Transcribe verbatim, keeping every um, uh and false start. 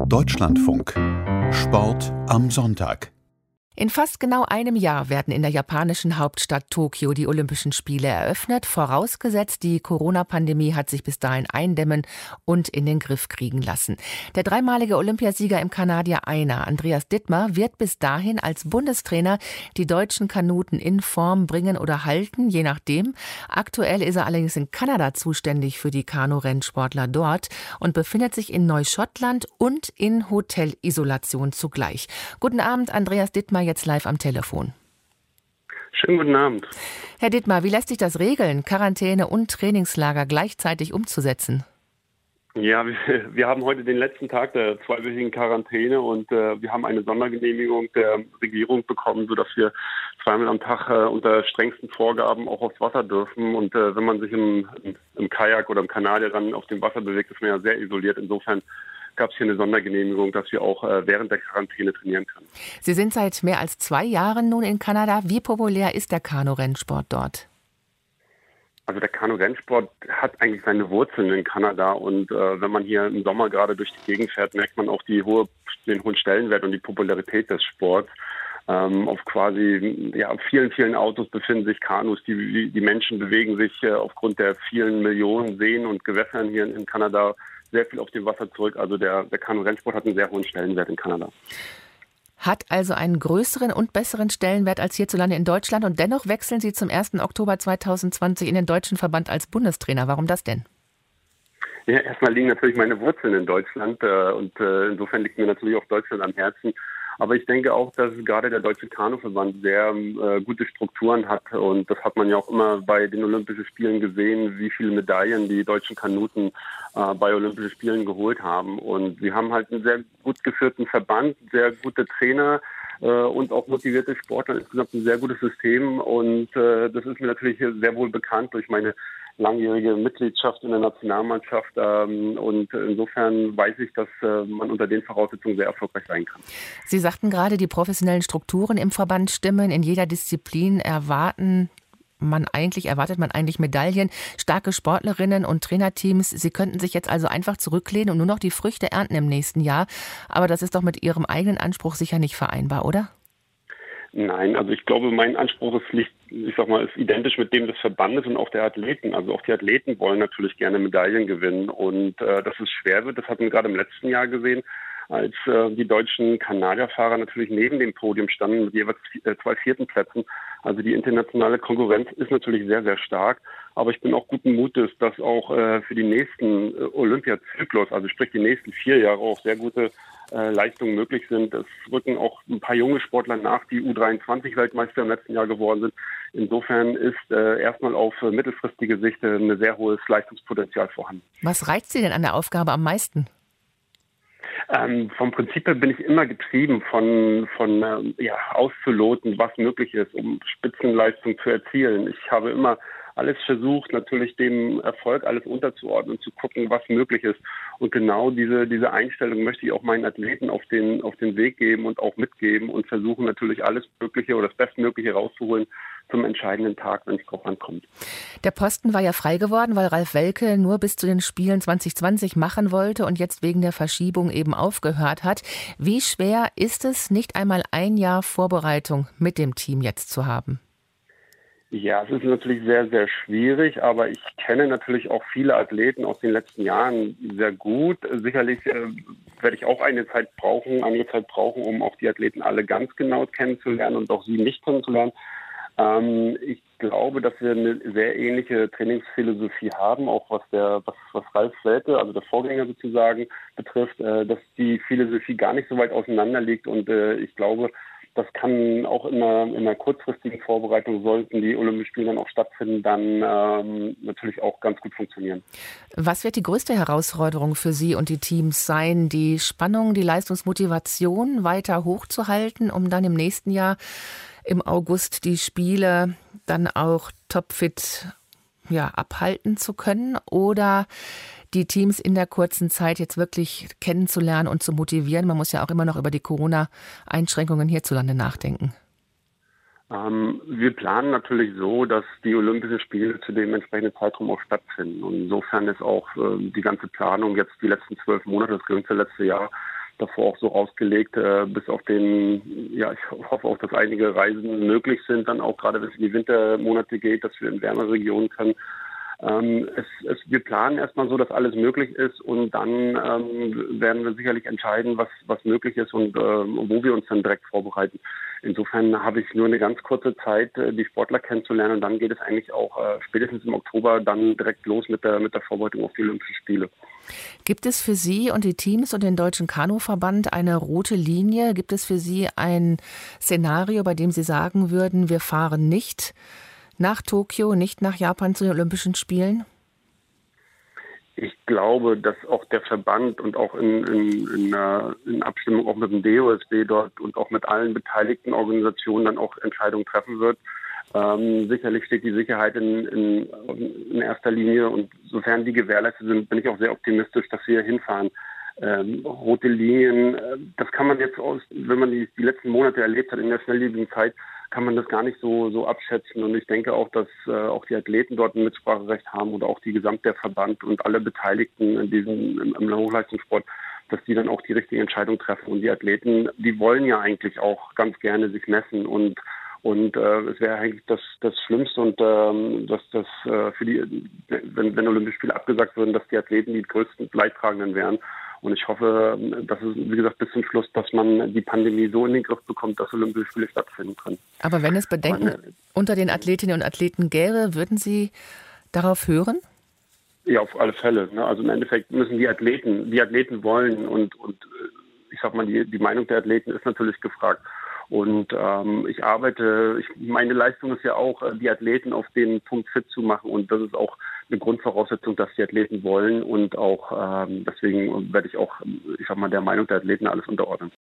Deutschlandfunk. Sport am Sonntag. In fast genau einem Jahr werden in der japanischen Hauptstadt Tokio die Olympischen Spiele eröffnet, vorausgesetzt, die Corona-Pandemie hat sich bis dahin eindämmen und in den Griff kriegen lassen. Der dreimalige Olympiasieger im Kanadier Einer, Andreas Dittmar, wird bis dahin als Bundestrainer die deutschen Kanuten in Form bringen oder halten, je nachdem. Aktuell ist er allerdings in Kanada zuständig für die Kanu-Rennsportler dort und befindet sich in Neuschottland und in Hotelisolation zugleich. Guten Abend, Andreas Dittmar, jetzt live am Telefon. Schönen guten Abend. Herr Dittmar, wie lässt sich das regeln, Quarantäne und Trainingslager gleichzeitig umzusetzen? Ja, wir, wir haben heute den letzten Tag der zweiwöchigen Quarantäne und äh, wir haben eine Sondergenehmigung der Regierung bekommen, sodass wir zweimal am Tag äh, unter strengsten Vorgaben auch aufs Wasser dürfen. Und äh, wenn man sich im, im, im Kajak oder im Kanadier dann auf dem Wasser bewegt, ist man ja sehr isoliert. Insofern gab es hier eine Sondergenehmigung, dass wir auch äh, während der Quarantäne trainieren können. Sie sind seit mehr als zwei Jahren nun in Kanada. Wie populär ist der Kanu-Rennsport dort? Also der Kanu-Rennsport hat eigentlich seine Wurzeln in Kanada und äh, wenn man hier im Sommer gerade durch die Gegend fährt, merkt man auch die hohe, den hohen Stellenwert und die Popularität des Sports. Ähm, auf quasi ja, auf vielen, vielen Autos befinden sich Kanus. Die, die Menschen bewegen sich äh, aufgrund der vielen Millionen Seen und Gewässern hier in, in Kanada sehr viel auf dem Wasser zurück. Also der, der Kanu-Rennsport hat einen sehr hohen Stellenwert in Kanada. Hat also einen größeren und besseren Stellenwert als hierzulande in Deutschland. Und dennoch wechseln Sie zum ersten Oktober zweitausendzwanzig in den Deutschen Verband als Bundestrainer. Warum das denn? Ja, erstmal liegen natürlich meine Wurzeln in Deutschland äh, und äh, insofern liegt mir natürlich auch Deutschland am Herzen. Aber ich denke auch, dass gerade der Deutsche Kanuverband sehr äh, gute Strukturen hat. Und das hat man ja auch immer bei den Olympischen Spielen gesehen, wie viele Medaillen die deutschen Kanuten äh, bei Olympischen Spielen geholt haben. Und wir haben halt einen sehr gut geführten Verband, sehr gute Trainer äh, und auch motivierte Sportler. Insgesamt ein sehr gutes System. Und äh, das ist mir natürlich sehr wohl bekannt durch meine langjährige Mitgliedschaft in der Nationalmannschaft ähm, und insofern weiß ich, dass äh, man unter den Voraussetzungen sehr erfolgreich sein kann. Sie sagten gerade, die professionellen Strukturen im Verband stimmen. In jeder Disziplin erwarten man eigentlich, erwartet man eigentlich Medaillen. Starke Sportlerinnen und Trainerteams, sie könnten sich jetzt also einfach zurücklehnen und nur noch die Früchte ernten im nächsten Jahr. Aber das ist doch mit Ihrem eigenen Anspruch sicher nicht vereinbar, oder? Nein, also ich glaube, mein Anspruch ist, nicht, ich sag mal, ist identisch mit dem des Verbandes und auch der Athleten. Also auch die Athleten wollen natürlich gerne Medaillen gewinnen und äh, dass es schwer wird, das hatten wir gerade im letzten Jahr gesehen, als äh, die deutschen Kanadierfahrer natürlich neben dem Podium standen mit jeweils äh, zwei vierten Plätzen. Also die internationale Konkurrenz ist natürlich sehr, sehr stark. Aber ich bin auch guten Mutes, dass auch äh, für die nächsten äh, Olympiazyklus, also sprich die nächsten vier Jahre, auch sehr gute äh, Leistungen möglich sind. Es rücken auch ein paar junge Sportler nach, die U dreiundzwanzig Weltmeister im letzten Jahr geworden sind. Insofern ist äh, erstmal auf äh, mittelfristige Sicht äh, ein sehr hohes Leistungspotenzial vorhanden. Was reizt Sie denn an der Aufgabe am meisten? Ähm, vom Prinzip her bin ich immer getrieben von, von ähm, ja, auszuloten, was möglich ist, um Spitzenleistung zu erzielen. Ich habe immer alles versucht, natürlich dem Erfolg alles unterzuordnen und zu gucken, was möglich ist. Und genau diese, diese Einstellung möchte ich auch meinen Athleten auf den, auf den Weg geben und auch mitgeben und versuchen natürlich alles Mögliche oder das Bestmögliche rauszuholen zum entscheidenden Tag, wenn es drauf ankommt. Der Posten war ja frei geworden, weil Ralf Welke nur bis zu den Spielen zwanzig zwanzig machen wollte und jetzt wegen der Verschiebung eben aufgehört hat. Wie schwer ist es, nicht einmal ein Jahr Vorbereitung mit dem Team jetzt zu haben? Ja, es ist natürlich sehr, sehr schwierig, aber ich kenne natürlich auch viele Athleten aus den letzten Jahren sehr gut. Sicherlich äh, werde ich auch eine Zeit brauchen, einige Zeit brauchen, um auch die Athleten alle ganz genau kennenzulernen und auch sie nicht kennenzulernen. Ähm, ich glaube, dass wir eine sehr ähnliche Trainingsphilosophie haben, auch was der, was, was Ralf Welke, also der Vorgänger sozusagen, betrifft, äh, dass die Philosophie gar nicht so weit auseinander liegt und äh, ich glaube, das kann auch in einer, in einer kurzfristigen Vorbereitung, sollten die Olympischen Spiele dann auch stattfinden, dann ähm, natürlich auch ganz gut funktionieren. Was wird die größte Herausforderung für Sie und die Teams sein, die Spannung, die Leistungsmotivation weiter hochzuhalten, um dann im nächsten Jahr im August die Spiele dann auch topfit ja, abhalten zu können oder die Teams in der kurzen Zeit jetzt wirklich kennenzulernen und zu motivieren? Man muss ja auch immer noch über die Corona-Einschränkungen hierzulande nachdenken. Ähm, wir planen natürlich so, dass die Olympischen Spiele zu dem entsprechenden Zeitraum auch stattfinden. Und insofern ist auch äh, die ganze Planung jetzt die letzten zwölf Monate, das ganze letzte Jahr, davor auch so ausgelegt, äh, bis auf den, ja, ich hoffe auch, dass einige Reisen möglich sind, dann auch gerade wenn es in die Wintermonate geht, dass wir in wärmere Regionen können. Ähm, es, es, wir planen erstmal so, dass alles möglich ist und dann ähm, werden wir sicherlich entscheiden, was, was möglich ist und äh, wo wir uns dann direkt vorbereiten. Insofern habe ich nur eine ganz kurze Zeit, äh, die Sportler kennenzulernen und dann geht es eigentlich auch äh, spätestens im Oktober dann direkt los mit der, mit der Vorbereitung auf die Olympischen Spiele. Gibt es für Sie und die Teams und den Deutschen Kanuverband eine rote Linie? Gibt es für Sie ein Szenario, bei dem Sie sagen würden, wir fahren nicht nach Tokio, nicht nach Japan zu den Olympischen Spielen? Ich glaube, dass auch der Verband und auch in, in, in, in Abstimmung auch mit dem D O S B dort und auch mit allen beteiligten Organisationen dann auch Entscheidungen treffen wird. Ähm, sicherlich steht die Sicherheit in, in, in erster Linie und sofern die gewährleistet sind, bin ich auch sehr optimistisch, dass wir hinfahren. Ähm, rote Linien, äh, das kann man jetzt aus, wenn man die, die letzten Monate erlebt hat in der schnelllebigen Zeit, kann man das gar nicht so so abschätzen. Und ich denke auch, dass äh, auch die Athleten dort ein Mitspracherecht haben oder auch die gesamte Verband und alle Beteiligten in diesem im, im Hochleistungssport, dass die dann auch die richtige Entscheidung treffen. Und die Athleten, die wollen ja eigentlich auch ganz gerne sich messen und und äh, es wäre eigentlich das das Schlimmste und ähm, dass das äh, für die, wenn, wenn Olympische Spiele abgesagt würden, dass die Athleten die größten Leidtragenden wären. Und ich hoffe, dass es, wie gesagt, bis zum Schluss, dass man die Pandemie so in den Griff bekommt, dass Olympische Spiele stattfinden können. Aber wenn es Bedenken Meine, unter den Athletinnen und Athleten gäbe, würden Sie darauf hören? Ja, auf alle Fälle. Ne? Also im Endeffekt müssen die Athleten, die Athleten wollen und, und ich sag mal, die, die Meinung der Athleten ist natürlich gefragt. Und ähm, ich arbeite, ich, meine Leistung ist ja auch, die Athleten auf den Punkt fit zu machen. Und das ist auch eine Grundvoraussetzung, dass die Athleten wollen. Und auch ähm, deswegen werde ich auch, ich sag mal, der Meinung der Athleten alles unterordnen.